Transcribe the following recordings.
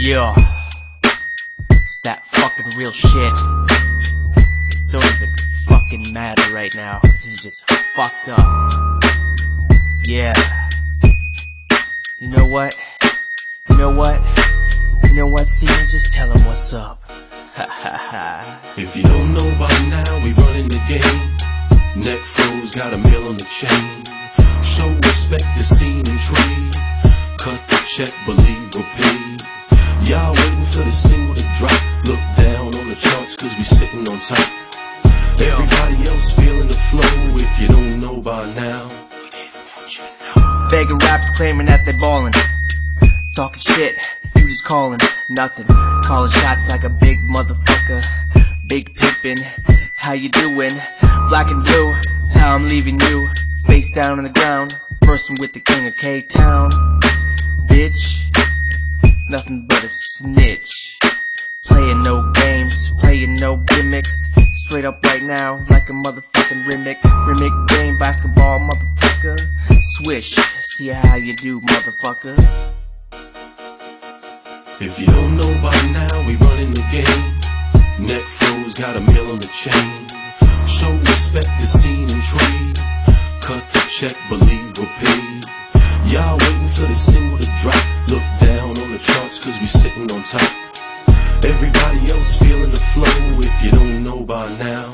Yeah, it's that fucking real shit. Don't even fucking matter right now. This is just fucked up. Yeah. You know what? See, just tell him what's up. Ha ha ha. If you don't know by now, we running the game. Neck froze, got a mill on the chain. Show respect the scene and trade. Cut the check, believe we're paid. Y'all waiting for the single to drop. Look down on the charts cause we sitting on top. Everybody else feeling the flow. If you don't know by now, Begging raps claiming that they ballin'. Talking shit, you just calling nothing. Calling shots like a big motherfucker. Big pimpin', how you doing? Black and blue, that's how I'm leaving you. Face down on the ground, bursting with the king of K-Town. Bitch, nothing but a snitch. Playing no games, playing no gimmicks. Straight up right now, like a motherfucking Remick game, basketball, motherfucker. Swish, see how you do, motherfucker. if you don't know by now, we running the game. Neck froze, got a mill on the chain. Show respect the scene and trade. Cut the check, believe we're paid. Y'all waiting for the single to drop. Look down on the charts cause we sitting on top. Everybody else feeling the flow. If you don't know by now,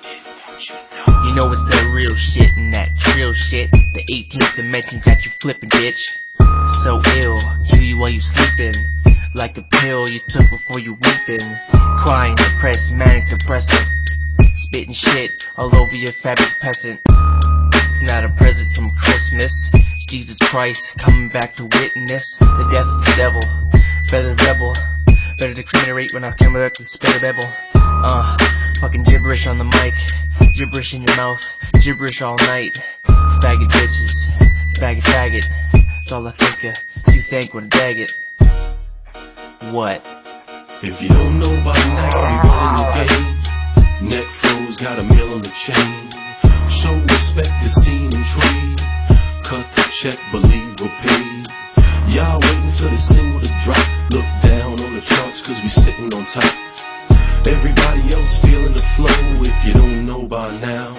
You know it's that real shit and that trill shit. The 18th dimension got you flipping, bitch. So ill, kill you while you sleeping. Like a pill you took before you weeping. Crying, depressed, manic depressant. Spitting shit all over your fabric peasant. It's not a present from Christmas. It's Jesus Christ coming back to witness the death of the devil. Better rebel, better discriminate when I come back to spit a bevel. Fucking gibberish on the mic, gibberish in your mouth, gibberish all night. Faggot bitches, faggot, that's all I think of. You think when I bag it. What? if you don't know by now, we running the game. Neck froze, got a mill on the chain. Show respect the scene and trade. Cut the check, believe we're paid. Y'all waiting for the single to drop. Look down on the charts cause we sitting on top. Everybody else feeling the flow. If you don't know by now,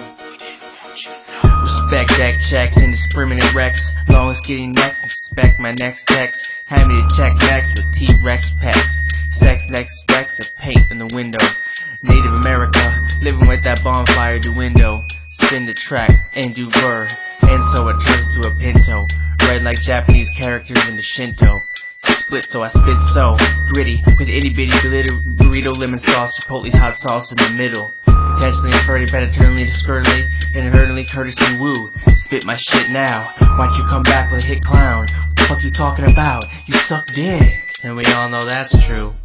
Respect Jack checks, indiscriminate wrecks. Longest getting next, expect my next text. Hand me the check next with T-Rex packs. Sex next specs of paint in the window. Native America, living with that bonfire to window. Spin the track and do ver, and so it turns to a pinto. Red like Japanese characters in the Shinto. Split so I spit so gritty with itty bitty glitter burrito, lemon sauce, chipotle hot sauce in the middle. Intentionally inverted, penetrantly, discerningly, inadvertently, courtesy woo. Spit my shit now. Why'd you come back with a hit clown? What the fuck you talking about? You suck dick. And we all know that's true.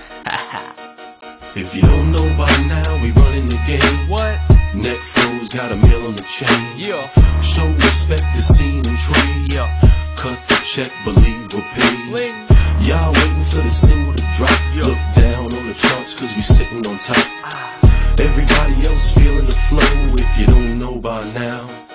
if you don't know by now, we running the game. What? Neck froze, got a mill on the chain. Yeah. Show respect the scene and trade. Yeah. Cut the check, believe we're paid. Bling. Y'all waiting for the single to drop. Yeah. Look down on the charts cause we sitting on top. Everybody else feeling the flow. If you don't know by now,